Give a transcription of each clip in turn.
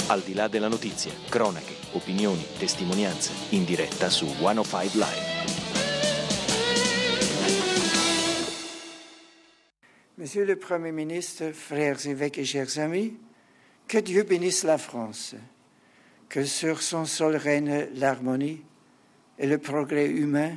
Al di là della notizia, cronache, opinioni, testimonianze, in diretta su 105 Live. Monsieur le Premier ministre, frères évêques et chers amis, que Dieu bénisse la France, que sur son sol règne l'harmonie et le progrès humain.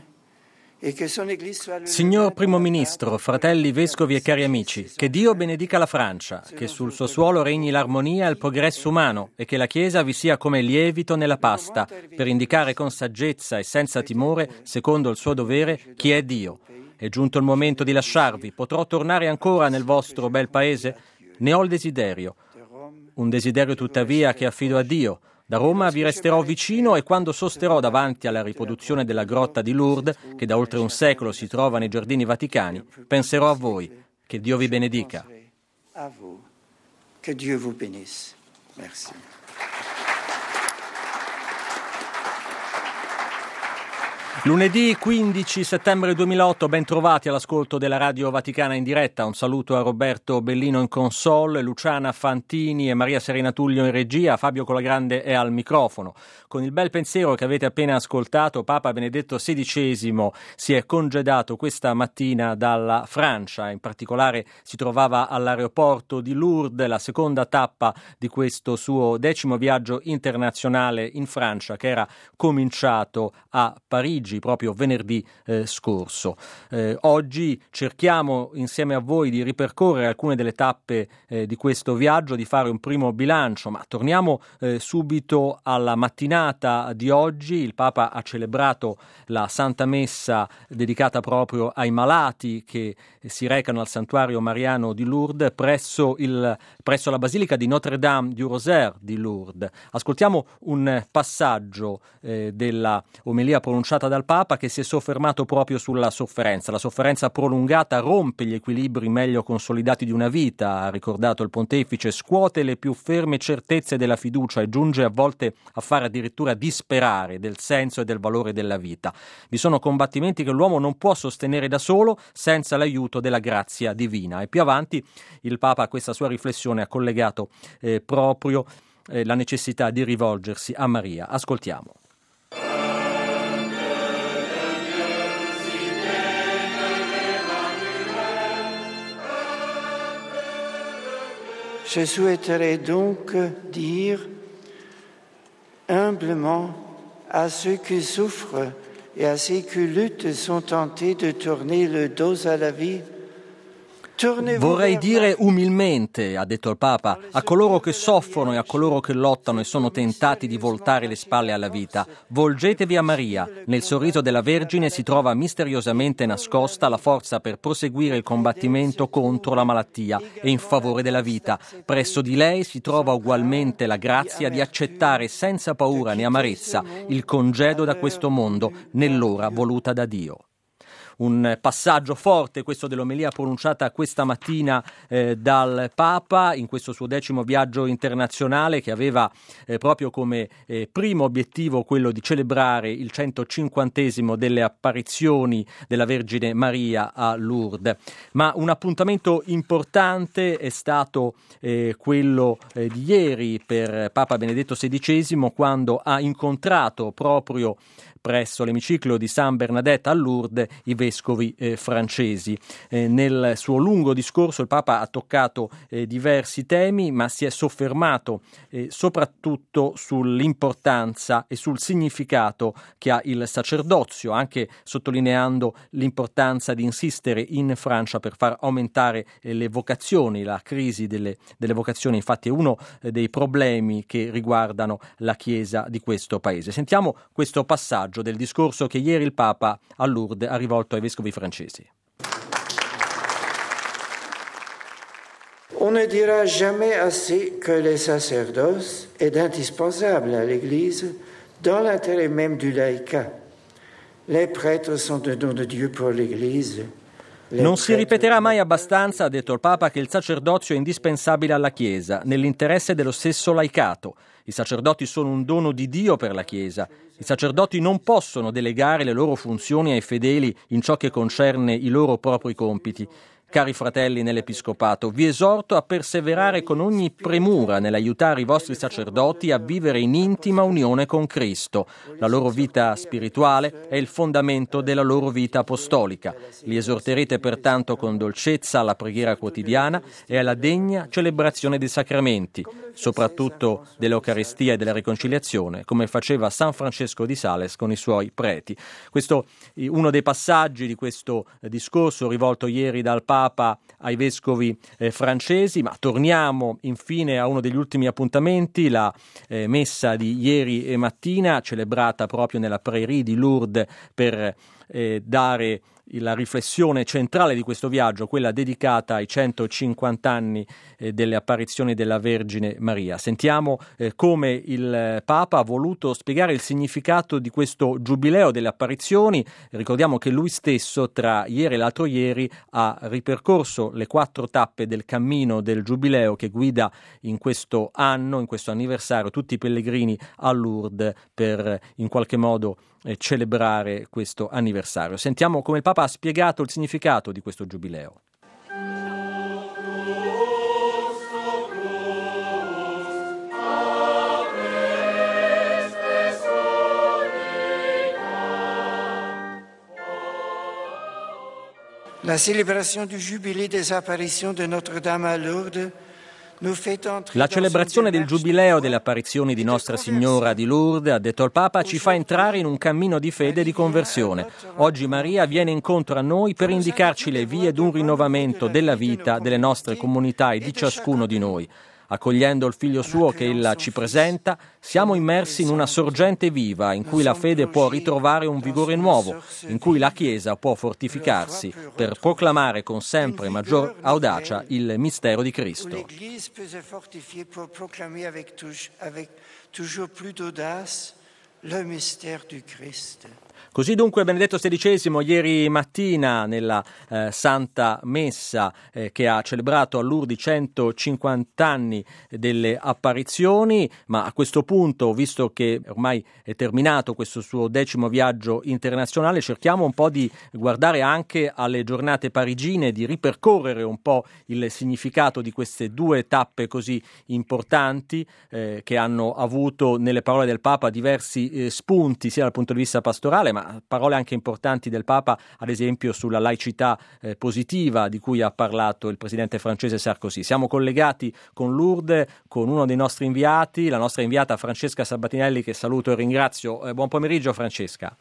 Signor Primo Ministro, fratelli, vescovi e cari amici, che Dio benedica la Francia, che sul suo suolo regni l'armonia e il progresso umano e che la Chiesa vi sia come lievito nella pasta per indicare con saggezza e senza timore, secondo il suo dovere, chi è Dio. È giunto il momento di lasciarvi. Potrò tornare ancora nel vostro bel paese? Ne ho il desiderio. Un desiderio tuttavia che affido a Dio. Da Roma vi resterò vicino e quando sosterò davanti alla riproduzione della grotta di Lourdes, che da oltre un secolo si trova nei giardini vaticani, penserò a voi. Che Dio vi benedica. A vous. Que Dieu vous bénisse. Merci. Lunedì 15 settembre 2008, ben trovati all'ascolto della Radio Vaticana in diretta. Un saluto a Roberto Bellino in console, Luciana Fantini e Maria Serena Tullio in regia, Fabio Colagrande è al microfono. Con il bel pensiero che avete appena ascoltato, Papa Benedetto XVI si è congedato questa mattina dalla Francia, in particolare si trovava all'aeroporto di Lourdes, la seconda tappa di questo suo 10° viaggio internazionale in Francia che era cominciato a Parigi proprio venerdì scorso. Oggi cerchiamo insieme a voi di ripercorrere alcune delle tappe di questo viaggio, di fare un primo bilancio, ma torniamo subito alla mattinata di oggi. Il Papa ha celebrato la Santa Messa dedicata proprio ai malati che si recano al santuario mariano di Lourdes presso la Basilica di Notre-Dame du Rosaire di Lourdes. Ascoltiamo un passaggio della omelia pronunciata dal Papa che si è soffermato proprio sulla sofferenza. La sofferenza prolungata rompe gli equilibri meglio consolidati di una vita, ha ricordato il pontefice, scuote le più ferme certezze della fiducia e giunge a volte a fare addirittura disperare del senso e del valore della vita. Vi sono combattimenti che l'uomo non può sostenere da solo senza l'aiuto della grazia divina. E più avanti il Papa a questa sua riflessione ha collegato proprio la necessità di rivolgersi a Maria. Ascoltiamo. Je souhaiterais donc dire humblement à ceux qui souffrent et à ceux qui luttent sont tentés de tourner le dos à la vie. Vorrei dire umilmente, ha detto il Papa, a coloro che soffrono e a coloro che lottano e sono tentati di voltare le spalle alla vita, volgetevi a Maria. Nel sorriso della Vergine si trova misteriosamente nascosta la forza per proseguire il combattimento contro la malattia e in favore della vita. Presso di lei si trova ugualmente la grazia di accettare senza paura né amarezza il congedo da questo mondo nell'ora voluta da Dio. Un passaggio forte questo dell'omelia pronunciata questa mattina dal Papa in questo suo 10° viaggio internazionale che aveva proprio come primo obiettivo quello di celebrare il 150° delle apparizioni della Vergine Maria a Lourdes. Ma un appuntamento importante è stato quello di ieri per Papa Benedetto XVI quando ha incontrato proprio presso l'emiciclo di San Bernadette a Lourdes i vescovi francesi. Nel suo lungo discorso il Papa ha toccato diversi temi, ma si è soffermato soprattutto sull'importanza e sul significato che ha il sacerdozio, anche sottolineando l'importanza di insistere in Francia per far aumentare le vocazioni. La crisi delle vocazioni infatti è uno dei problemi che riguardano la Chiesa di questo paese. Sentiamo questo passaggio del discorso che ieri il Papa a Lourdes ha rivolto ai vescovi francesi. On ne dira jamais assez que le sacerdoce est indispensable à l'Église dans l'intérêt même du laïcat. Les prêtres sont un don de Dieu pour l'Église. Non si ripeterà mai abbastanza, ha detto il Papa, che il sacerdozio è indispensabile alla Chiesa, nell'interesse dello stesso laicato. I sacerdoti sono un dono di Dio per la Chiesa. I sacerdoti non possono delegare le loro funzioni ai fedeli in ciò che concerne i loro propri compiti. Cari fratelli nell'Episcopato, vi esorto a perseverare con ogni premura nell'aiutare i vostri sacerdoti a vivere in intima unione con Cristo. La loro vita spirituale è il fondamento della loro vita apostolica. Li esorterete pertanto con dolcezza alla preghiera quotidiana e alla degna celebrazione dei sacramenti, soprattutto dell'Eucaristia e della riconciliazione, come faceva San Francesco di Sales con i suoi preti. Questo è uno dei passaggi di questo discorso rivolto ieri dal Papa ai vescovi francesi, ma torniamo infine a uno degli ultimi appuntamenti, la messa di ieri mattina, celebrata proprio nella Prairie di Lourdes per dare la riflessione centrale di questo viaggio, quella dedicata ai 150 anni delle apparizioni della Vergine Maria. Sentiamo come il Papa ha voluto spiegare il significato di questo giubileo delle apparizioni. Ricordiamo che lui stesso tra ieri e l'altro ieri ha ripercorso le 4 tappe del cammino del giubileo che guida in questo anno, in questo anniversario, tutti i pellegrini a Lourdes per in qualche modo celebrare questo anniversario. Sentiamo come il Papa ha spiegato il significato di questo giubileo. La célébration du jubilé des apparitions de Notre-Dame à Lourdes. La celebrazione del giubileo delle apparizioni di Nostra Signora di Lourdes, ha detto il Papa, ci fa entrare in un cammino di fede e di conversione. Oggi Maria viene incontro a noi per indicarci le vie d'un rinnovamento della vita delle nostre comunità e di ciascuno di noi. Accogliendo il Figlio suo che ella ci presenta, siamo immersi in una sorgente viva in cui la fede può ritrovare un vigore nuovo, in cui la Chiesa può fortificarsi per proclamare con sempre maggior audacia il mistero di Cristo. Così dunque Benedetto XVI ieri mattina nella Santa Messa che ha celebrato a Lourdes 150 anni delle apparizioni, ma a questo punto, visto che ormai è terminato questo suo 10° viaggio internazionale, cerchiamo un po' di guardare anche alle giornate parigine, di ripercorrere un po' il significato di queste 2 tappe così importanti che hanno avuto nelle parole del Papa diversi spunti sia dal punto di vista pastorale, ma parole anche importanti del Papa, ad esempio sulla laicità positiva di cui ha parlato il presidente francese Sarkozy. Siamo collegati con Lourdes, con uno dei nostri inviati, la nostra inviata Francesca Sabatinelli, che saluto e ringrazio. Buon pomeriggio Francesca.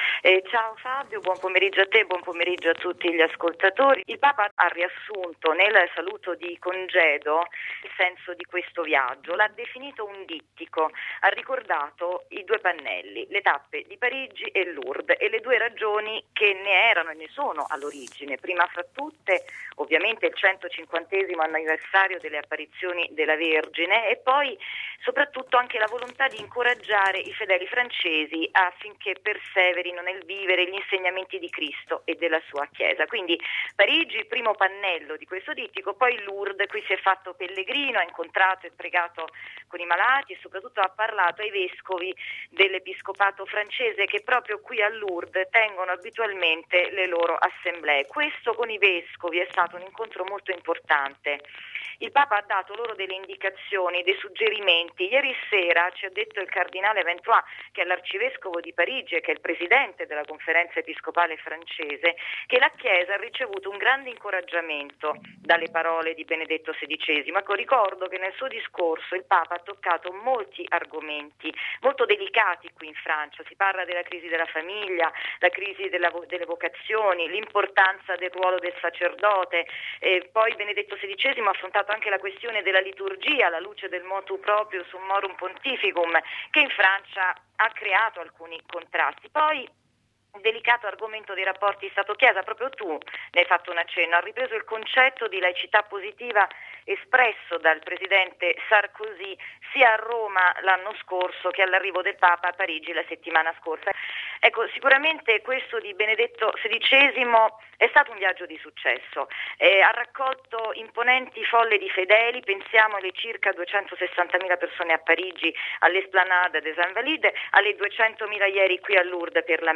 Ciao Fabio, buon pomeriggio a te, buon pomeriggio a tutti gli ascoltatori. Il Papa ha riassunto nel saluto di congedo il senso di questo viaggio, l'ha definito un dittico, ha ricordato i 2 pannelli, le tappe di Parigi e Lourdes e le 2 ragioni che ne erano e ne sono all'origine. Prima fra tutte ovviamente il 150° anniversario delle apparizioni della Vergine e poi soprattutto anche la volontà di incoraggiare i fedeli francesi affinché perseverino nel vivere gli insegnamenti di Cristo e della sua Chiesa. Quindi Parigi, primo pannello di questo dittico, poi Lourdes, qui si è fatto pellegrino, ha incontrato e pregato con i malati e soprattutto ha parlato ai vescovi dell'Episcopato francese che proprio qui a Lourdes tengono abitualmente le loro assemblee. Questo con i vescovi è stato un incontro molto importante. Il Papa ha dato loro delle indicazioni, dei suggerimenti. Ieri sera ci ha detto il cardinale Ventois, che è l'arcivescovo di Parigi e che è il presidente della conferenza episcopale francese, che la Chiesa ha ricevuto un grande incoraggiamento dalle parole di Benedetto XVI. Ma ricordo che nel suo discorso il Papa ha toccato molti argomenti molto delicati qui in Francia. Si parla della crisi della famiglia, la crisi delle vocazioni, l'importanza del ruolo del sacerdote. Poi Benedetto XVI ha affrontato anche la questione della liturgia alla luce del motu proprio Summorum Pontificum, che in Francia ha creato alcuni contrasti. Poi il delicato argomento dei rapporti Stato-Chiesa, proprio tu ne hai fatto un accenno, ha ripreso il concetto di laicità positiva espresso dal presidente Sarkozy sia a Roma l'anno scorso che all'arrivo del Papa a Parigi la settimana scorsa. Ecco, sicuramente questo di Benedetto XVI è stato un viaggio di successo, ha raccolto imponenti folle di fedeli, pensiamo alle circa 260.000 persone a Parigi all'Esplanade des Invalides, alle 200.000 ieri qui a Lourdes per la messa.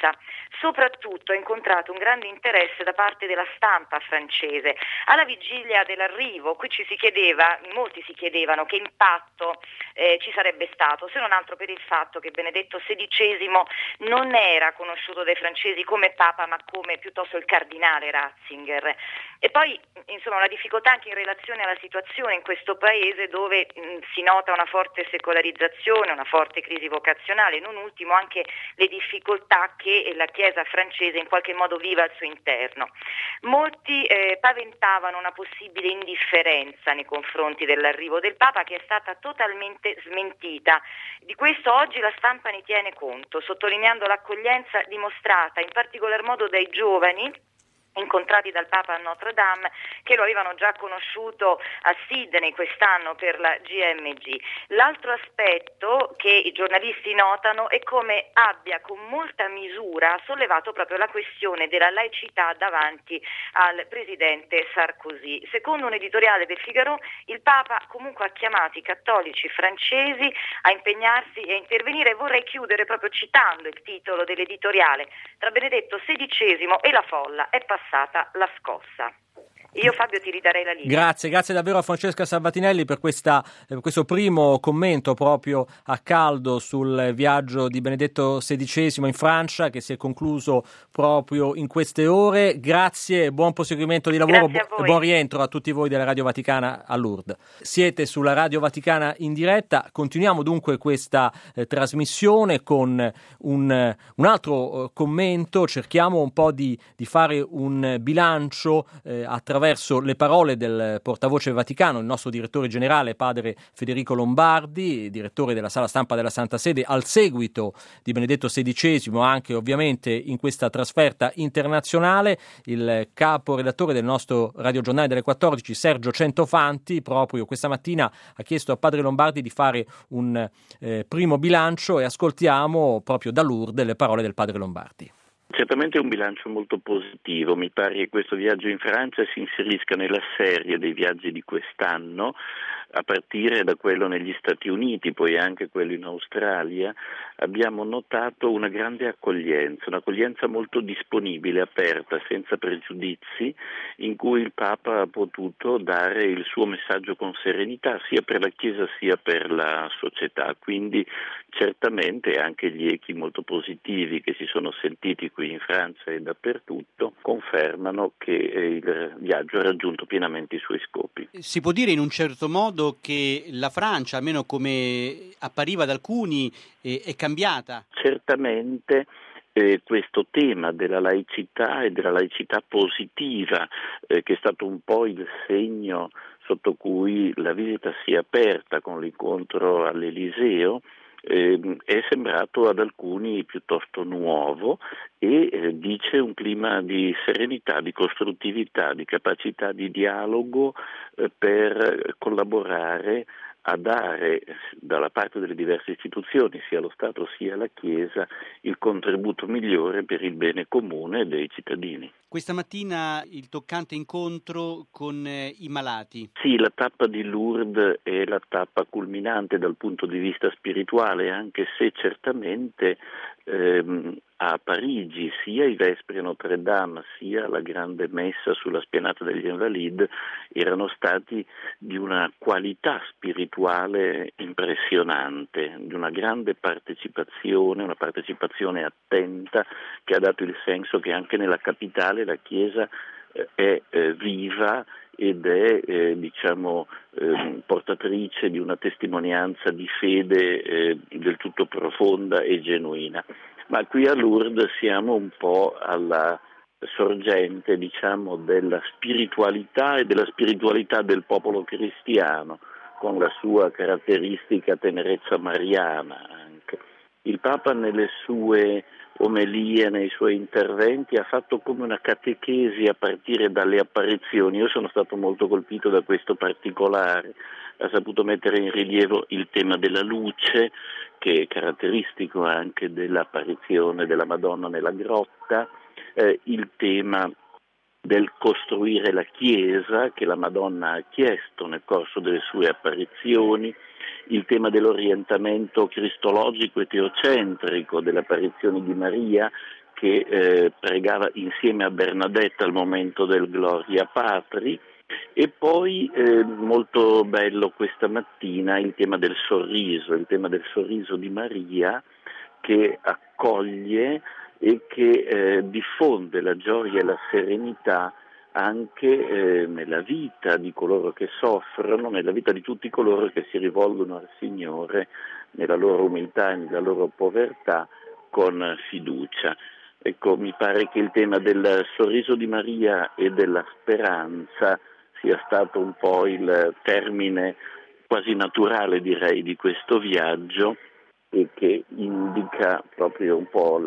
accoglienza. Soprattutto ha incontrato un grande interesse da parte della stampa francese. Alla vigilia dell'arrivo, qui molti si chiedevano che impatto ci sarebbe stato, se non altro per il fatto che Benedetto XVI non era conosciuto dai francesi come Papa, ma come piuttosto il cardinale Ratzinger. E poi, insomma, una difficoltà anche in relazione alla situazione in questo paese dove si nota una forte secolarizzazione, una forte crisi vocazionale, non ultimo anche le difficoltà che la Chiesa francese in qualche modo vive al suo interno. Molti paventavano una possibile indifferenza nei confronti dell'arrivo del Papa, che è stata totalmente smentita. Di questo oggi la stampa ne tiene conto, sottolineando l'accoglienza dimostrata in particolar modo dai giovani incontrati dal Papa a Notre Dame, che lo avevano già conosciuto a Sydney quest'anno per la GMG. L'altro aspetto che i giornalisti notano è come abbia con molta misura sollevato proprio la questione della laicità davanti al presidente Sarkozy. Secondo un editoriale del Figaro, il Papa comunque ha chiamato i cattolici francesi a impegnarsi e a intervenire. Vorrei chiudere proprio citando il titolo dell'editoriale: tra Benedetto XVI e la folla è passata la scossa. Io, Fabio, ti ridarei la linea. Grazie davvero a Francesca Salvatinelli per questo primo commento proprio a caldo sul viaggio di Benedetto XVI in Francia, che si è concluso proprio in queste ore. Grazie e buon proseguimento di lavoro e buon rientro a tutti voi della Radio Vaticana a Lourdes. Siete sulla Radio Vaticana in diretta. Continuiamo dunque questa trasmissione con un altro commento. Cerchiamo un po' di fare un bilancio attraverso le parole del portavoce Vaticano, il nostro direttore generale, padre Federico Lombardi, direttore della Sala Stampa della Santa Sede, al seguito di Benedetto XVI, anche ovviamente in questa trasferta internazionale. Il caporedattore del nostro radiogiornale delle 14, Sergio Centofanti, proprio questa mattina ha chiesto a padre Lombardi di fare un primo bilancio, e ascoltiamo proprio da Lourdes le parole del padre Lombardi. Certamente è un bilancio molto positivo. Mi pare che questo viaggio in Francia si inserisca nella serie dei viaggi di quest'anno, a partire da quello negli Stati Uniti, poi anche quello in Australia. Abbiamo notato una grande accoglienza, un'accoglienza molto disponibile, aperta, senza pregiudizi, in cui il Papa ha potuto dare il suo messaggio con serenità, sia per la Chiesa sia per la società. Quindi certamente anche gli echi molto positivi che si sono sentiti qui in Francia e dappertutto confermano che il viaggio ha raggiunto pienamente i suoi scopi. Si può dire in un certo modo che la Francia, almeno come appariva ad alcuni, è cambiata? Certamente. Questo tema della laicità e della laicità positiva, che è stato un po' il segno sotto cui la visita si è aperta con l'incontro all'Eliseo, è sembrato ad alcuni piuttosto nuovo e dice un clima di serenità, di costruttività, di capacità di dialogo per collaborare a dare dalla parte delle diverse istituzioni, sia lo Stato sia la Chiesa, il contributo migliore per il bene comune dei cittadini. Questa mattina il toccante incontro con i malati. Sì, la tappa di Lourdes è la tappa culminante dal punto di vista spirituale, anche se certamente a Parigi sia i Vespri a Notre Dame sia la grande messa sulla spianata degli Invalides erano stati di una qualità spirituale impressionante, di una grande partecipazione, una partecipazione attenta che ha dato il senso che anche nella capitale la Chiesa è viva ed è portatrice di una testimonianza di fede del tutto profonda e genuina. Ma qui a Lourdes siamo un po' alla sorgente, della spiritualità e della spiritualità del popolo cristiano, con la sua caratteristica tenerezza mariana anche. Il Papa nelle sue omelie, nei suoi interventi, ha fatto come una catechesi a partire dalle apparizioni. Io sono stato molto colpito da questo particolare. Ha saputo mettere in rilievo il tema della luce, che è caratteristico anche dell'apparizione della Madonna nella grotta, il tema del costruire la Chiesa, che la Madonna ha chiesto nel corso delle sue apparizioni, il tema dell'orientamento cristologico e teocentrico delle apparizioni di Maria, che pregava insieme a Bernadetta al momento del Gloria Patri. E poi molto bello questa mattina il tema del sorriso di Maria, che accoglie e che diffonde la gioia e la serenità anche nella vita di coloro che soffrono, nella vita di tutti coloro che si rivolgono al Signore nella loro umiltà e nella loro povertà con fiducia. Ecco, mi pare che il tema del sorriso di Maria e della speranza sia stato un po' il termine quasi naturale, direi, di questo viaggio, e che indica proprio un po'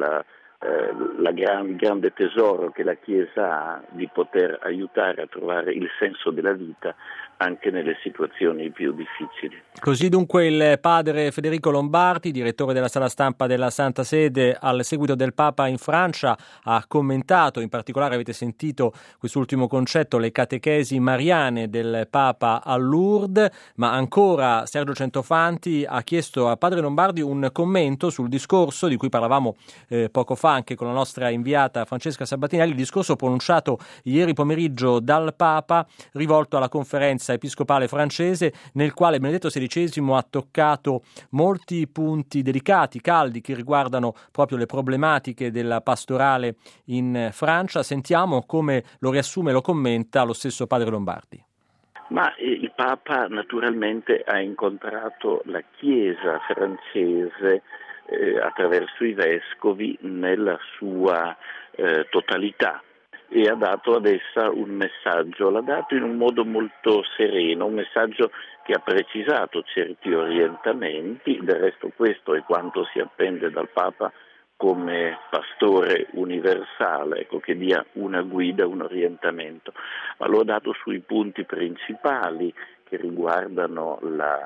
il grande tesoro che la Chiesa ha di poter aiutare a trovare il senso della vita anche nelle situazioni più difficili. Così dunque il padre Federico Lombardi, direttore della sala stampa della Santa Sede, al seguito del Papa in Francia, ha commentato, in particolare avete sentito quest'ultimo concetto, le catechesi mariane del Papa a Lourdes, ma ancora Sergio Centofanti ha chiesto a padre Lombardi un commento sul discorso di cui parlavamo poco fa anche con la nostra inviata Francesca Sabatinelli, il discorso pronunciato ieri pomeriggio dal Papa rivolto alla conferenza episcopale francese, nel quale Benedetto XVI ha toccato molti punti delicati, caldi, che riguardano proprio le problematiche della pastorale in Francia. Sentiamo come lo riassume e lo commenta lo stesso padre Lombardi. Ma il Papa naturalmente ha incontrato la Chiesa francese attraverso i vescovi nella sua totalità, e ha dato ad essa un messaggio, l'ha dato in un modo molto sereno, un messaggio che ha precisato certi orientamenti. Del resto questo è quanto si attende dal Papa come pastore universale, ecco, che dia una guida, un orientamento, ma lo ha dato sui punti principali che riguardano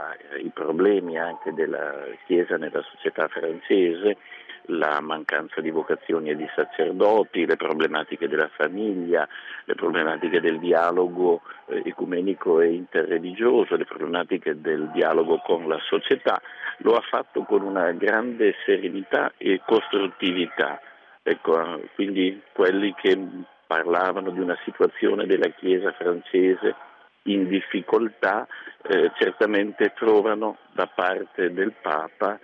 i problemi anche della Chiesa nella società francese, la mancanza di vocazioni e di sacerdoti, le problematiche della famiglia, le problematiche del dialogo ecumenico e interreligioso, le problematiche del dialogo con la società. Lo ha fatto con una grande serenità e costruttività. Ecco, quindi quelli che parlavano di una situazione della Chiesa francese in difficoltà certamente trovano da parte del Papa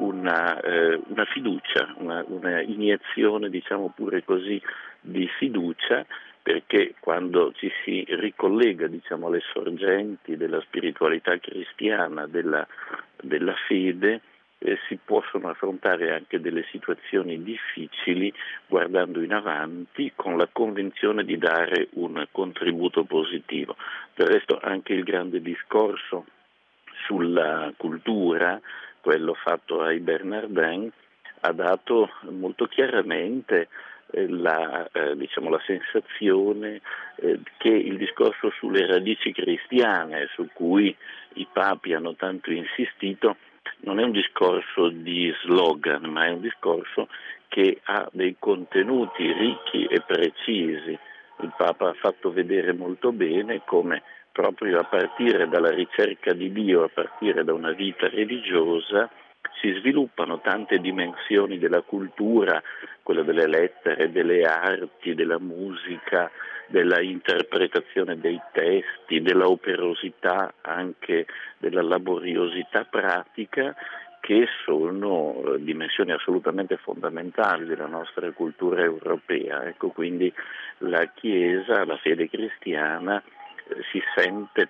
una fiducia, una iniezione, diciamo pure così, di fiducia, perché quando ci si ricollega, diciamo, alle sorgenti della spiritualità cristiana, della fede, si possono affrontare anche delle situazioni difficili guardando in avanti con la convinzione di dare un contributo positivo. Del resto anche il grande discorso sulla cultura, quello fatto ai Bernardin, ha dato molto chiaramente la sensazione che il discorso sulle radici cristiane, su cui i papi hanno tanto insistito, non è un discorso di slogan, ma è un discorso che ha dei contenuti ricchi e precisi. Il Papa ha fatto vedere molto bene come proprio a partire dalla ricerca di Dio, a partire da una vita religiosa, si sviluppano tante dimensioni della cultura, quella delle lettere, delle arti, della musica, della interpretazione dei testi, della operosità, anche della laboriosità pratica, che sono dimensioni assolutamente fondamentali della nostra cultura europea. Ecco, quindi la Chiesa, la fede cristiana, si sente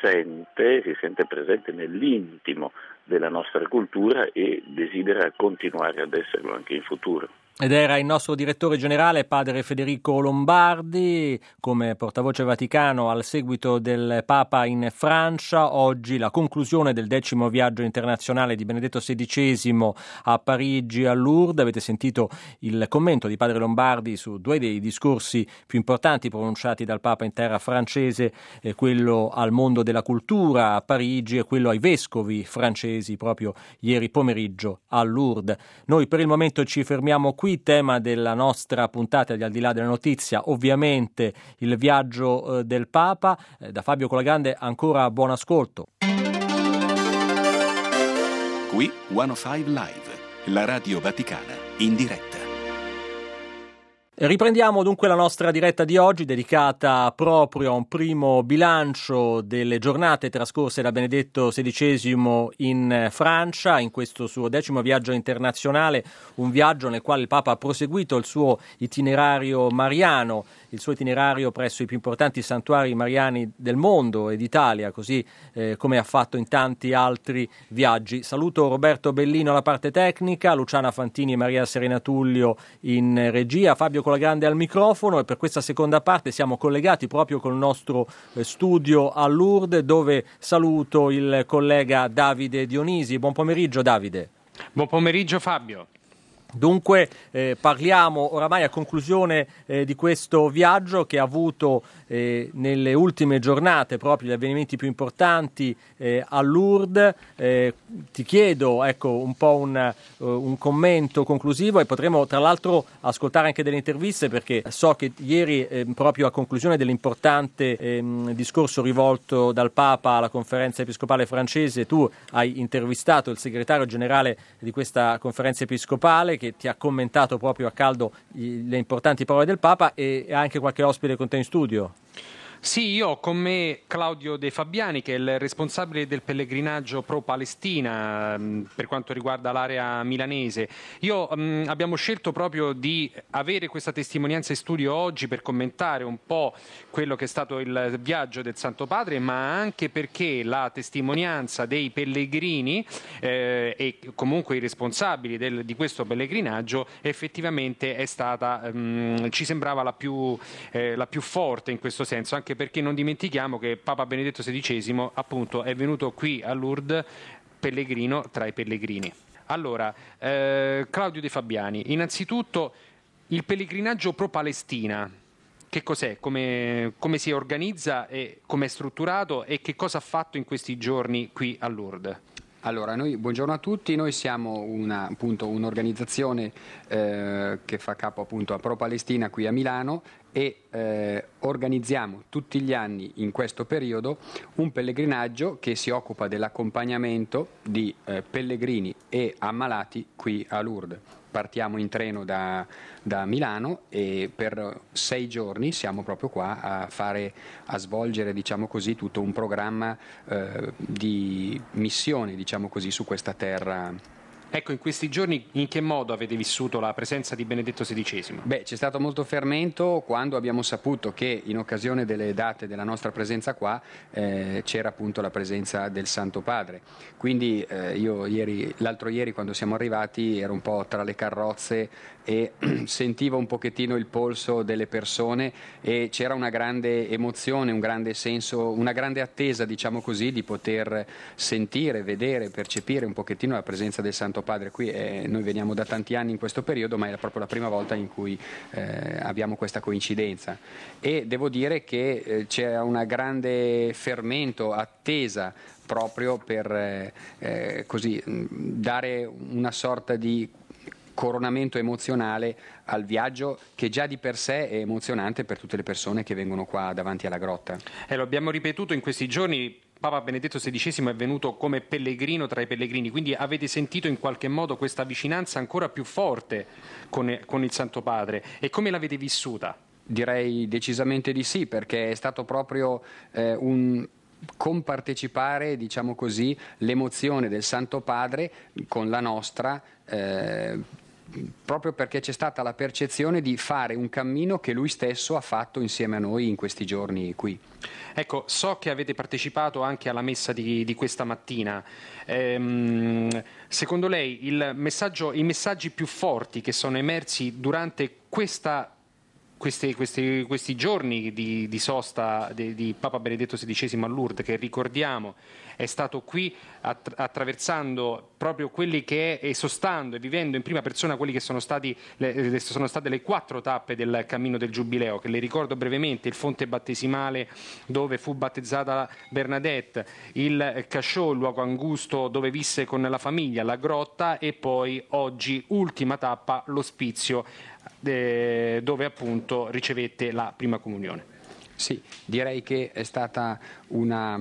presente nell'intimo della nostra cultura e desidera continuare ad esserlo anche in futuro. Ed era il nostro direttore generale, padre Federico Lombardi, come portavoce vaticano al seguito del Papa in Francia. Oggi la conclusione del 10° viaggio internazionale di Benedetto XVI a Parigi e a Lourdes. Avete sentito il commento di padre Lombardi su 2 dei discorsi più importanti pronunciati dal Papa in terra francese, quello al mondo della cultura a Parigi e quello ai vescovi francesi proprio ieri pomeriggio a Lourdes. Noi per il momento ci fermiamo qui. Tema della nostra puntata di Al di là della notizia, ovviamente il viaggio del Papa. Da Fabio Colagrande ancora buon ascolto. Qui 105 Live, la radio vaticana in diretta. Riprendiamo dunque la nostra diretta di oggi, dedicata proprio a un primo bilancio delle giornate trascorse da Benedetto XVI in Francia, in questo suo 10° viaggio internazionale, un viaggio nel quale il Papa ha proseguito il suo itinerario mariano, il suo itinerario presso i più importanti santuari mariani del mondo e d'Italia, così come ha fatto in tanti altri viaggi. Saluto Roberto Bellino alla parte tecnica, Luciana Fantini e Maria Serena Tullio in regia, Fabio Colagrande al microfono, e per questa seconda parte siamo collegati proprio col nostro studio a Lourdes, dove saluto il collega Davide Dionisi. Buon pomeriggio Davide. Buon pomeriggio Fabio. Dunque parliamo oramai a conclusione di questo viaggio che ha avuto nelle ultime giornate proprio gli avvenimenti più importanti a Lourdes. Ti chiedo un po' un commento conclusivo, e potremo tra l'altro ascoltare anche delle interviste, perché so che ieri proprio a conclusione dell'importante discorso rivolto dal Papa alla conferenza episcopale francese tu hai intervistato il segretario generale di questa conferenza episcopale, che ti ha commentato proprio a caldo le importanti parole del Papa, e anche qualche ospite con te in studio. Sì, io ho con me Claudio De Fabiani, che è il responsabile del pellegrinaggio pro-Palestina per quanto riguarda l'area milanese. Abbiamo scelto proprio di avere questa testimonianza in studio oggi per commentare un po' quello che è stato il viaggio del Santo Padre, ma anche perché la testimonianza dei pellegrini e comunque i responsabili di questo pellegrinaggio effettivamente è stata, ci sembrava la più forte in questo senso, anche perché non dimentichiamo che Papa Benedetto XVI appunto è venuto qui a Lourdes pellegrino tra i pellegrini. Allora, Claudio De Fabiani, innanzitutto il pellegrinaggio pro-Palestina, che cos'è, come si organizza e come è strutturato e che cosa ha fatto in questi giorni qui a Lourdes? Allora, buongiorno a tutti, noi siamo un'organizzazione che fa capo appunto a Pro Palestina qui a Milano, e organizziamo tutti gli anni in questo periodo un pellegrinaggio che si occupa dell'accompagnamento di pellegrini e ammalati qui a Lourdes. Partiamo in treno da Milano e per 6 giorni siamo proprio qua a svolgere, diciamo così, tutto un programma di missione, diciamo così, su questa terra. Ecco, in questi giorni in che modo avete vissuto la presenza di Benedetto XVI? Beh, c'è stato molto fermento quando abbiamo saputo che in occasione delle date della nostra presenza qua c'era appunto la presenza del Santo Padre. Quindi l'altro ieri quando siamo arrivati ero un po' tra le carrozze e sentivo un pochettino il polso delle persone, e c'era una grande emozione, un grande senso, una grande attesa, diciamo così, di poter sentire, vedere, percepire un pochettino la presenza del Santo Padre qui. Noi veniamo da tanti anni in questo periodo, ma è proprio la prima volta in cui abbiamo questa coincidenza, e devo dire che c'è una grande fermento, attesa proprio per così dare una sorta di coronamento emozionale al viaggio, che già di per sé è emozionante per tutte le persone che vengono qua davanti alla grotta. Lo abbiamo ripetuto in questi giorni. Papa Benedetto XVI è venuto come pellegrino tra i pellegrini, quindi avete sentito in qualche modo questa vicinanza ancora più forte con il Santo Padre, e come l'avete vissuta? Direi decisamente di sì, perché è stato proprio un compartecipare, diciamo così, l'emozione del Santo Padre con la nostra, proprio perché c'è stata la percezione di fare un cammino che lui stesso ha fatto insieme a noi in questi giorni qui. Ecco, so che avete partecipato anche alla messa di questa mattina. Secondo lei i messaggi più forti che sono emersi durante questi giorni di sosta di Papa Benedetto XVI a Lourdes, che ricordiamo è stato qui attraversando proprio quelli che è sostando e vivendo in prima persona quelli che sono state le 4 tappe del cammino del Giubileo, che le ricordo brevemente: il fonte battesimale dove fu battezzata Bernadette, il Cachot, il luogo angusto dove visse con la famiglia, la grotta, e poi oggi ultima tappa, l'ospizio, dove appunto ricevette la prima comunione. Sì, direi che è stata una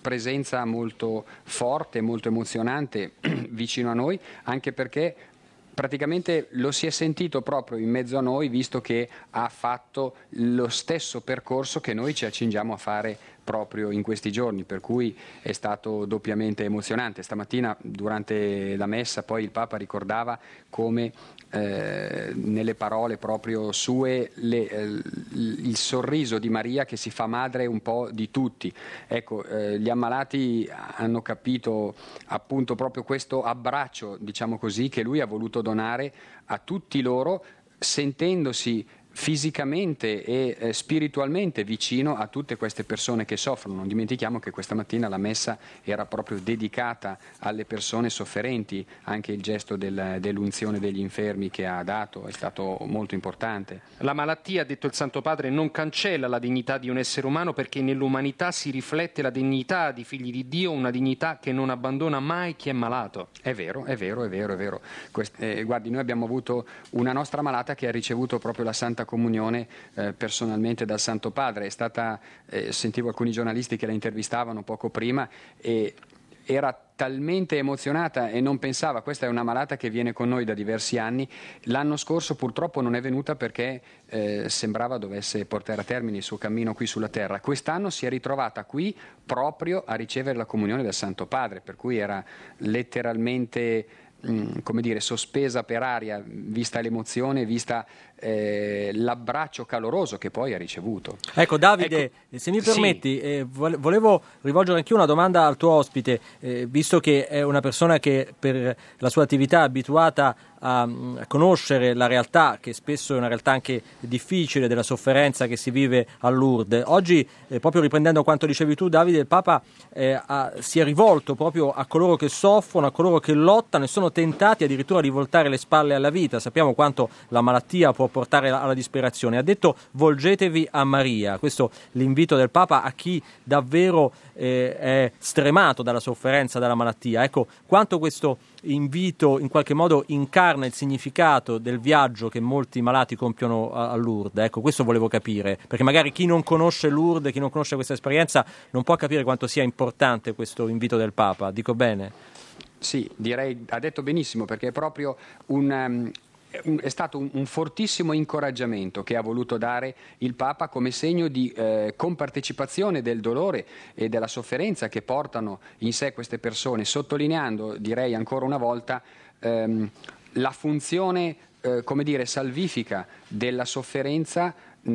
presenza molto forte, molto emozionante vicino a noi, anche perché praticamente lo si è sentito proprio in mezzo a noi, visto che ha fatto lo stesso percorso che noi ci accingiamo a fare proprio in questi giorni, per cui è stato doppiamente emozionante. Stamattina durante la messa poi il Papa ricordava come nelle parole proprio sue il sorriso di Maria che si fa madre un po' di tutti. Ecco, gli ammalati hanno capito appunto proprio questo abbraccio, diciamo così, che lui ha voluto donare a tutti loro, sentendosi fisicamente e spiritualmente vicino a tutte queste persone che soffrono. Non dimentichiamo che questa mattina la messa era proprio dedicata alle persone sofferenti, anche il gesto dell'unzione degli infermi che ha dato è stato molto importante. La malattia, ha detto il Santo Padre, non cancella la dignità di un essere umano, perché nell'umanità si riflette la dignità di figli di Dio, una dignità che non abbandona mai chi è malato. È vero. Guardi, noi abbiamo avuto una nostra malata che ha ricevuto proprio la Santa Comunione personalmente dal Santo Padre. È stata, sentivo alcuni giornalisti che la intervistavano poco prima e era talmente emozionata e non pensava, questa è una malata che viene con noi da diversi anni, l'anno scorso purtroppo non è venuta perché sembrava dovesse portare a termine il suo cammino qui sulla terra. Quest'anno si è ritrovata qui proprio a ricevere la comunione del Santo Padre, per cui era letteralmente sospesa per aria, vista l'emozione, vista l'abbraccio caloroso che poi ha ricevuto. Ecco Davide, se mi permetti, volevo rivolgere anche una domanda al tuo ospite, visto che è una persona che per la sua attività è abituata a conoscere la realtà, che spesso è una realtà anche difficile, della sofferenza che si vive a Lourdes. Oggi, proprio riprendendo quanto dicevi tu Davide, il Papa si è rivolto proprio a coloro che soffrono, a coloro che lottano e sono tentati addirittura di voltare le spalle alla vita. Sappiamo quanto la malattia può portare alla disperazione. Ha detto: volgetevi a Maria. Questo l'invito del Papa a chi davvero è stremato dalla sofferenza, dalla malattia. Ecco, quanto questo invito in qualche modo incarna il significato del viaggio che molti malati compiono a Lourdes. Ecco, questo volevo capire, perché magari chi non conosce Lourdes, chi non conosce questa esperienza, non può capire quanto sia importante questo invito del Papa. Dico bene? Sì, direi, ha detto benissimo, perché è proprio è stato un fortissimo incoraggiamento che ha voluto dare il Papa come segno di compartecipazione del dolore e della sofferenza che portano in sé queste persone, sottolineando, direi ancora una volta, la funzione salvifica della sofferenza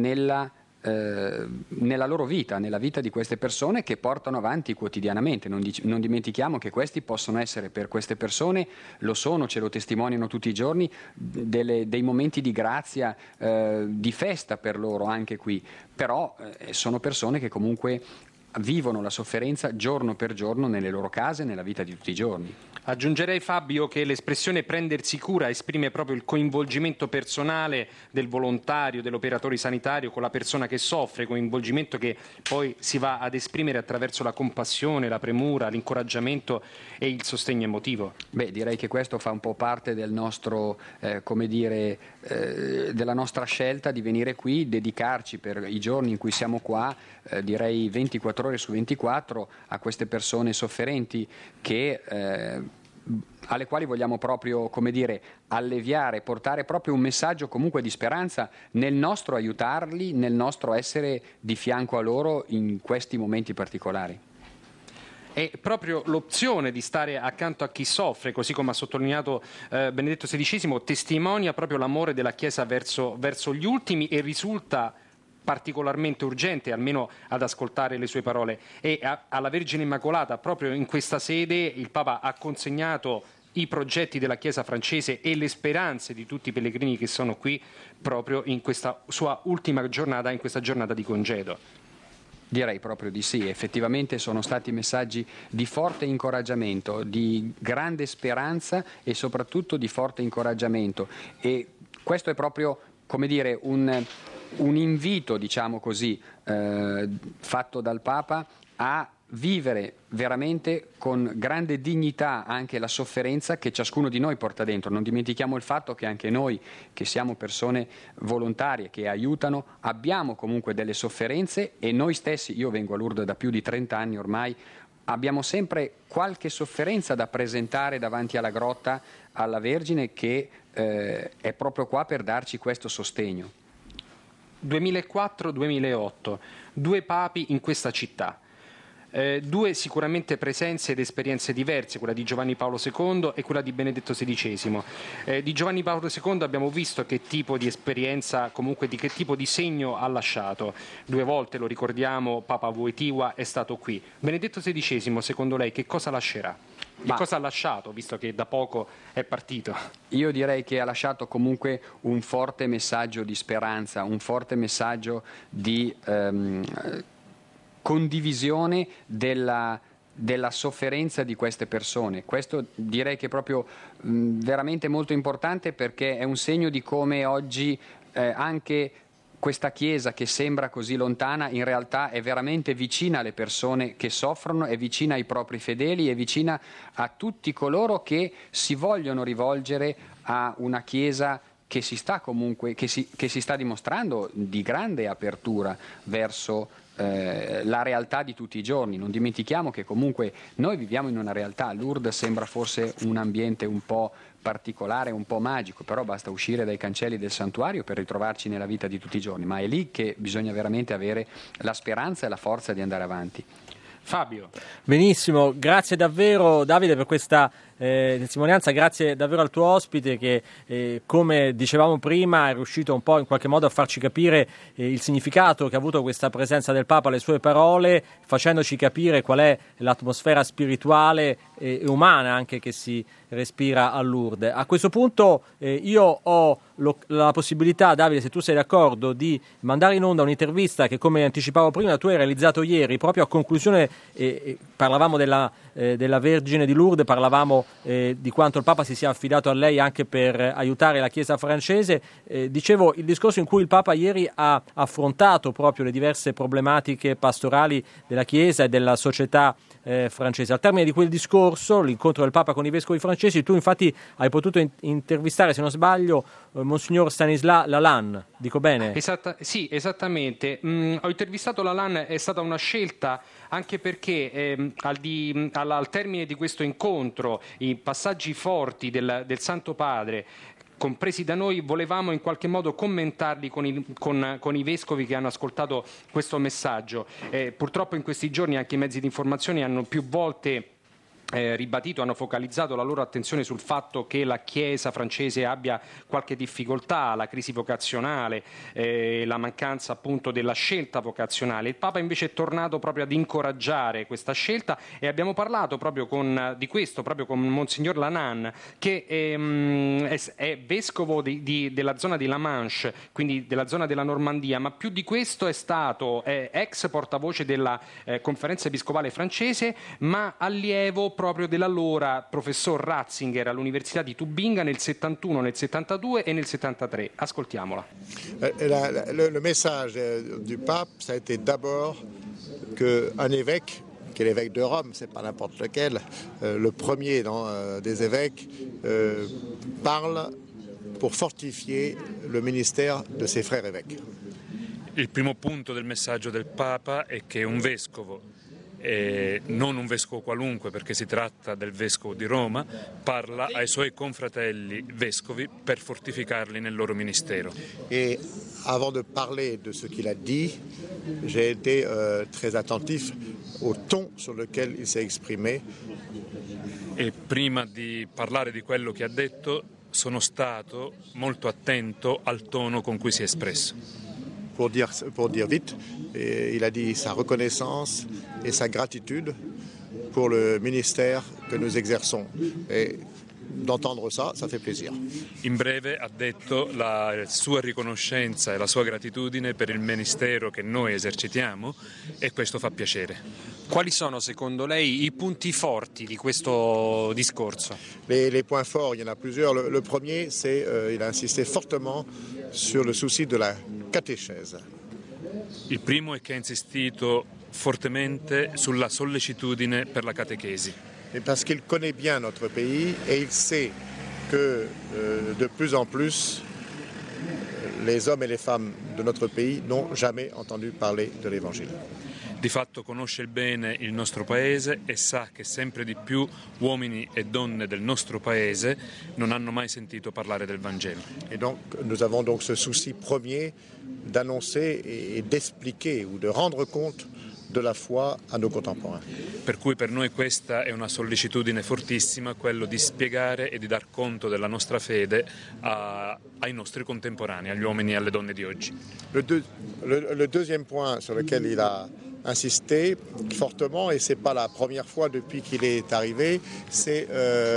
nella loro vita, nella vita di queste persone che portano avanti quotidianamente. Non dimentichiamo che questi possono essere per queste persone, lo sono, ce lo testimoniano tutti i giorni, dei momenti di grazia, di festa per loro anche qui, però sono persone che comunque vivono la sofferenza giorno per giorno nelle loro case, nella vita di tutti i giorni. Aggiungerei, Fabio, che l'espressione prendersi cura esprime proprio il coinvolgimento personale del volontario, dell'operatore sanitario con la persona che soffre, coinvolgimento che poi si va ad esprimere attraverso la compassione, la premura, l'incoraggiamento e il sostegno emotivo. Beh, direi che questo fa un po' parte del nostro, della nostra scelta di venire qui, dedicarci per i giorni in cui siamo qua, direi 24 ore su 24, a queste persone sofferenti alle quali vogliamo proprio, alleviare, portare proprio un messaggio comunque di speranza nel nostro aiutarli, nel nostro essere di fianco a loro in questi momenti particolari. E proprio l'opzione di stare accanto a chi soffre, così come ha sottolineato Benedetto XVI, testimonia proprio l'amore della Chiesa verso gli ultimi e risulta particolarmente urgente, almeno ad ascoltare le sue parole. E alla Vergine Immacolata, proprio in questa sede, il Papa ha consegnato i progetti della Chiesa francese e le speranze di tutti i pellegrini che sono qui proprio in questa sua ultima giornata, in questa giornata di congedo. Direi proprio di sì, effettivamente sono stati messaggi di forte incoraggiamento, di grande speranza e soprattutto di forte incoraggiamento, e questo è proprio un invito, diciamo così, fatto dal Papa a vivere veramente con grande dignità anche la sofferenza che ciascuno di noi porta dentro. Non dimentichiamo il fatto che anche noi, che siamo persone volontarie, che aiutano, abbiamo comunque delle sofferenze, e noi stessi, io vengo a Lourdes da più di 30 anni ormai, abbiamo sempre qualche sofferenza da presentare davanti alla grotta, alla Vergine, che è proprio qua per darci questo sostegno. 2004-2008, 2 papi in questa città. 2 sicuramente presenze ed esperienze diverse, quella di Giovanni Paolo II e quella di Benedetto XVI. Di Giovanni Paolo II abbiamo visto che tipo di esperienza, comunque di che tipo di segno ha lasciato. 2 volte, lo ricordiamo, Papa Wojtyła è stato qui. Benedetto XVI, secondo lei, che cosa lascerà? Che cosa ha lasciato, visto che da poco è partito? Io direi che ha lasciato comunque un forte messaggio di speranza, un forte messaggio di condivisione della sofferenza di queste persone. Questo direi che è proprio veramente molto importante, perché è un segno di come oggi anche questa Chiesa, che sembra così lontana, in realtà è veramente vicina alle persone che soffrono, è vicina ai propri fedeli, è vicina a tutti coloro che si vogliono rivolgere a una Chiesa che si sta comunque, che si sta dimostrando di grande apertura verso la realtà di tutti i giorni. Non dimentichiamo che comunque noi viviamo in una realtà. Lourdes sembra forse un ambiente un po' particolare, un po' magico, però basta uscire dai cancelli del santuario per ritrovarci nella vita di tutti i giorni, ma è lì che bisogna veramente avere la speranza e la forza di andare avanti. Fabio. Benissimo, grazie davvero Davide per questa testimonianza, grazie davvero al tuo ospite che come dicevamo prima è riuscito un po' in qualche modo a farci capire il significato che ha avuto questa presenza del Papa, le sue parole, facendoci capire qual è l'atmosfera spirituale e umana anche che si respira a Lourdes. A questo punto io ho la possibilità, Davide, se tu sei d'accordo, di mandare in onda un'intervista che, come anticipavo prima, tu hai realizzato ieri proprio a conclusione. Parlavamo della Vergine di Lourdes, parlavamo di quanto il Papa si sia affidato a lei anche per aiutare la Chiesa francese. Dicevo, il discorso in cui il Papa ieri ha affrontato proprio le diverse problematiche pastorali della Chiesa e della società francese. Al termine di quel discorso, l'incontro del Papa con i vescovi francesi, tu infatti hai potuto intervistare, se non sbaglio, Monsignor Stanislas Lalanne, dico bene? Sì, esattamente. Ho intervistato Lalanne, è stata una scelta anche perché al termine di questo incontro, i passaggi forti del Santo Padre, compresi da noi, volevamo in qualche modo commentarli con i vescovi che hanno ascoltato questo messaggio. Purtroppo in questi giorni anche i mezzi di informazione hanno più volte ribadito, hanno focalizzato la loro attenzione sul fatto che la Chiesa francese abbia qualche difficoltà, la crisi vocazionale, la mancanza appunto della scelta vocazionale. Il Papa invece è tornato proprio ad incoraggiare questa scelta e abbiamo parlato proprio di questo, proprio con Monsignor Lalanne, che è vescovo della zona di La Manche, quindi della zona della Normandia, ma più di questo è stato ex portavoce della conferenza episcopale francese, ma allievo proprio dell'allora professor Ratzinger all'Università di Tubinga nel 71, nel 72 et nel 73. Ascoltiamola. Le message du pape, ça a été d'abord qu'un évêque, qui est l'évêque de Rome, c'est pas n'importe lequel, le premier des évêques, parle pour fortifier le ministère de ses frères évêques. Il primo punto del messaggio del Papa è che un vescovo, non un vescovo qualunque perché si tratta del vescovo di Roma, parla ai suoi confratelli vescovi per fortificarli nel loro ministero. Et avant de parler de ce qu'il a dit, j'ai été très attentif au ton sur lequel il s'est exprimé. E prima di parlare di quello che ha detto, sono stato molto attento al tono con cui si è espresso. Pour dire vite, il a dit sa reconnaissance et sa gratitude pour le ministère que nous exerçons. Et d'entendre ça fait plaisir. In breve ha detto la sua riconoscenza e la sua gratitudine per il ministero che noi esercitiamo e questo fa piacere. Quali sono secondo lei i punti forti di questo discorso? Les points forts, il y en a plusieurs. Le premier, c'est il a insisté fortement sur le souci de la catéchèse. Il primo è che ha insistito fortemente sulla sollecitudine per la catechesi. Et parce qu'il connaît bien notre pays et il sait que de plus en plus les hommes et les femmes de notre pays n'ont jamais entendu parler de l'Évangile. di fatto conosce bene il nostro paese e sa che sempre di più uomini e donne del nostro paese non hanno mai sentito parlare del Vangelo. Et donc nous avons donc ce souci premier d'annoncer et d'expliquer ou de rendre compte de la foi a nos contemporains. Per cui per noi questa è una sollecitudine fortissima, quello di spiegare e di dar conto della nostra fede ai nostri contemporanei, agli uomini e alle donne di oggi. Le deuxième point sur lequel il a insisté fortement, et c'est pas la première fois depuis qu'il est arrivé, c'est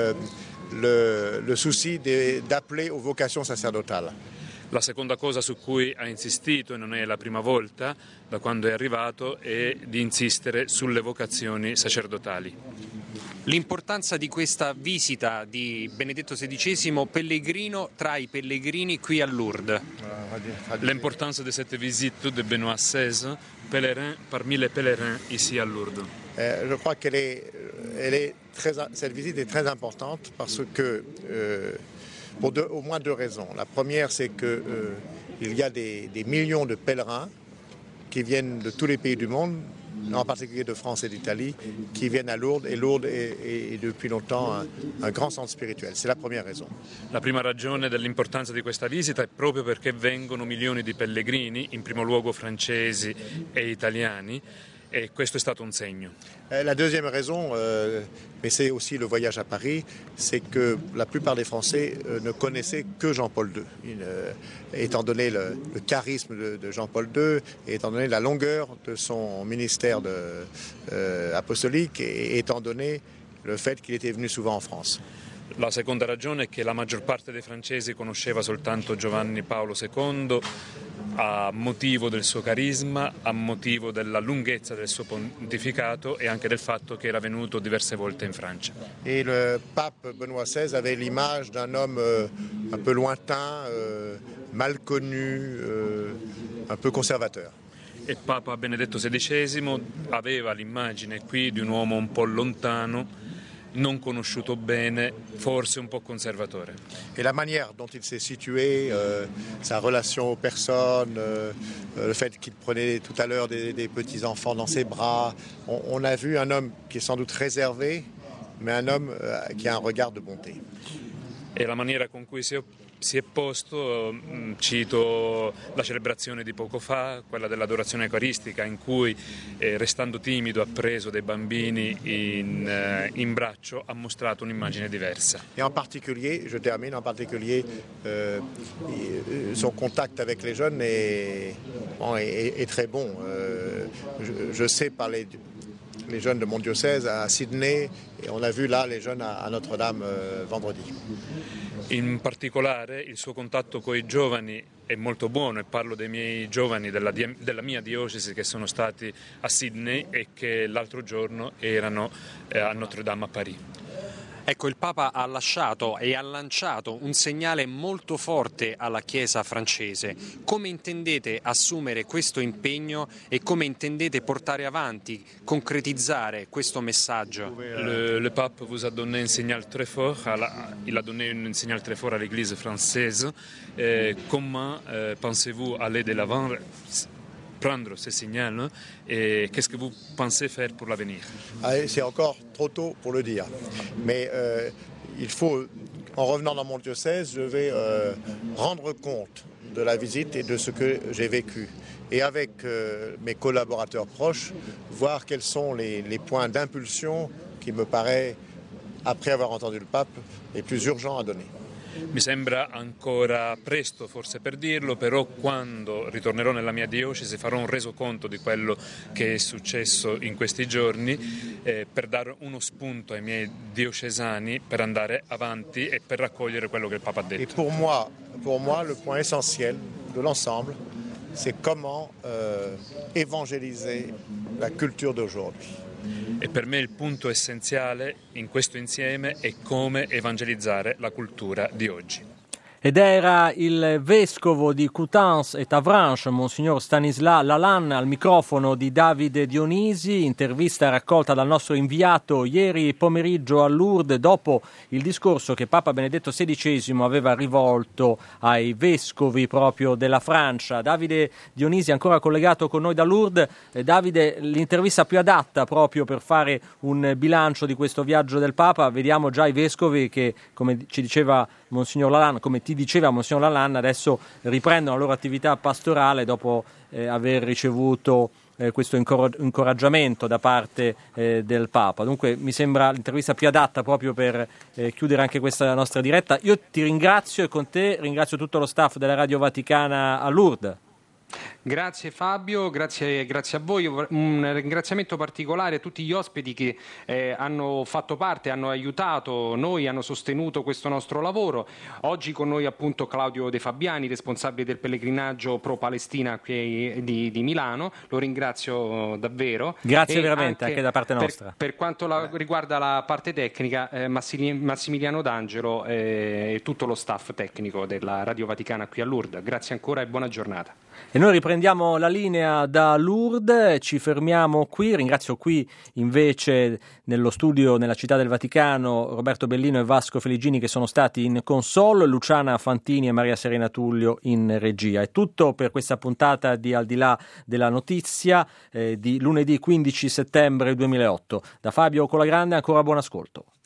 le souci d'appeler aux vocations sacerdotales. La seconda cosa su cui ha insistito, e non è la prima volta da quando è arrivato, è di insistere sulle vocazioni sacerdotali. L'importanza di questa visita di Benedetto XVI pellegrino tra i pellegrini qui a Lourdes. L'importanza de cette visite de Benoît XVI, pèlerin parmi les pèlerins ici à Lourdes. Je crois cette visite est très importante parce que pour au moins deux raisons. La première, c'est qu'il y a des millions de pèlerins qui viennent de tous les pays du monde, en particulier de France et d'Italie, qui viennent à Lourdes, et Lourdes est depuis longtemps un grand centre spirituel. C'est la première raison. La prima ragione dell'importanza di questa visita è proprio perché vengono milioni di pellegrini, in primo luogo francesi e italiani, et questo è stato un segno. La deuxième raison, mais c'est aussi le voyage à Paris, c'est que la plupart des Français ne connaissaient que Jean-Paul II. Étant donné le charisme de Jean-Paul II, et étant donné la longueur de son ministère apostolique, et étant donné le fait qu'il était venu souvent en France. La seconda ragione è che la maggior parte dei francesi conosceva soltanto Giovanni Paolo II a motivo del suo carisma, a motivo della lunghezza del suo pontificato e anche del fatto che era venuto diverse volte in Francia. Et le pape Benoît XVI avait l'image d'un homme un peu lointain, mal connu, un peu conservateur. E Papa Benedetto XVI aveva l'immagine qui di un uomo un po' lontano, non conosciuto bene, forse un po' conservatore. Et la manière dont il s'est situé, sa relation aux personnes, le fait qu'il prenait tout à l'heure des petits-enfants dans ses bras, on a vu un homme qui est sans doute réservé, mais un homme qui a un regard de bonté. E la maniera con cui si è posto, cito la celebrazione di poco fa, quella dell'adorazione eucaristica, in cui restando timido ha preso dei bambini in braccio, ha mostrato un'immagine diversa. Et en particulier, je termine, son contact avec les jeunes est très bon. Je sais parler les jeunes de mon diocèse à Sydney, et on a vu là les jeunes à Notre-Dame vendredi. In particolare il suo contatto con i giovani è molto buono, e parlo dei miei giovani della mia diocesi che sono stati a Sydney e che l'altro giorno erano a Notre-Dame a Parigi. Ecco, il Papa ha lasciato e ha lanciato un segnale molto forte alla Chiesa francese. Come intendete assumere questo impegno e come intendete portare avanti, concretizzare questo messaggio? Le Pape vous a donné un signal très fort, il a donné un signal très fort à l'Église française. Comment pensez-vous aller de l'avant, prendre ce signal, et qu'est-ce que vous pensez faire pour l'avenir? C'est encore trop tôt pour le dire, mais il faut, en revenant dans mon diocèse, je vais rendre compte de la visite et de ce que j'ai vécu, et avec mes collaborateurs proches, voir quels sont les points d'impulsion qui me paraît, après avoir entendu le pape, les plus urgents à donner. Mi sembra ancora presto forse per dirlo, però quando ritornerò nella mia diocesi farò un resoconto di quello che è successo in questi giorni, per dare uno spunto ai miei diocesani per andare avanti e per raccogliere quello che il Papa ha detto. Et pour moi le point essentiel de l'ensemble, c'est comment évangéliser la culture d'aujourd'hui. E per me il punto essenziale in questo insieme è come evangelizzare la cultura di oggi. Ed era il vescovo di Coutances et Avranches, Monsignor Stanislas Lalanne, al microfono di Davide Dionisi, intervista raccolta dal nostro inviato ieri pomeriggio a Lourdes dopo il discorso che Papa Benedetto XVI aveva rivolto ai vescovi proprio della Francia. Davide Dionisi ancora collegato con noi da Lourdes. Davide, l'intervista più adatta proprio per fare un bilancio di questo viaggio del Papa. Vediamo già i vescovi che, come ci diceva Monsignor Lalanne, come ti diceva Monsignor Lalanne, adesso riprendono la loro attività pastorale dopo aver ricevuto questo incoraggiamento da parte del Papa. Dunque mi sembra l'intervista più adatta proprio per chiudere anche questa nostra diretta. Io ti ringrazio e con te ringrazio tutto lo staff della Radio Vaticana a Lourdes. Grazie Fabio, grazie a voi. Un ringraziamento particolare a tutti gli ospiti che hanno fatto parte, hanno aiutato noi, hanno sostenuto questo nostro lavoro. Oggi con noi appunto Claudio De Fabiani, responsabile del pellegrinaggio pro Palestina qui di Milano. Lo ringrazio davvero. Grazie veramente anche da parte nostra. Per quanto riguarda la parte tecnica, Massimiliano D'Angelo e tutto lo staff tecnico della Radio Vaticana qui a Lourdes. Grazie ancora e buona giornata. E noi riprendiamo la linea da Lourdes, ci fermiamo qui. Ringrazio qui invece nello studio nella Città del Vaticano Roberto Bellino e Vasco Feligini che sono stati in console, Luciana Fantini e Maria Serena Tullio in regia. È tutto per questa puntata di Al di là della notizia di lunedì 15 settembre 2008. Da Fabio Colagrande ancora buon ascolto.